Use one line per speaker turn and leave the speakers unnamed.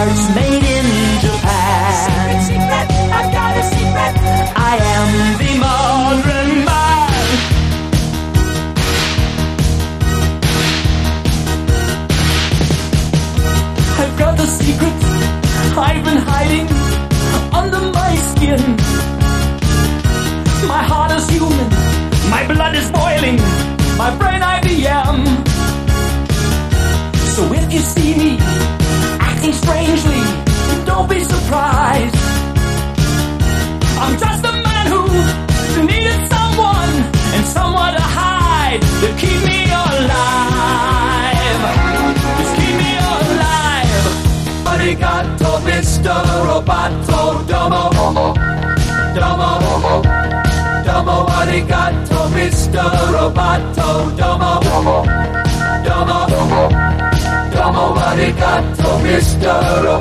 parts made in Japan.
Secret, secret, I've got a secret.
I am the modern man. I've got the secret I've been hiding under my skin. My heart is human, my blood is boiling, my brain IBM. So if you see me acting strangely, don't be surprised. I'm just a man who needed someone and someone to hide to keep me alive. Just keep me alive. Arigato, Mr. Roboto, domo, domo, domo, arigato, Mr. Roboto, domo, domo, domo, arigato, Mr. Roboto.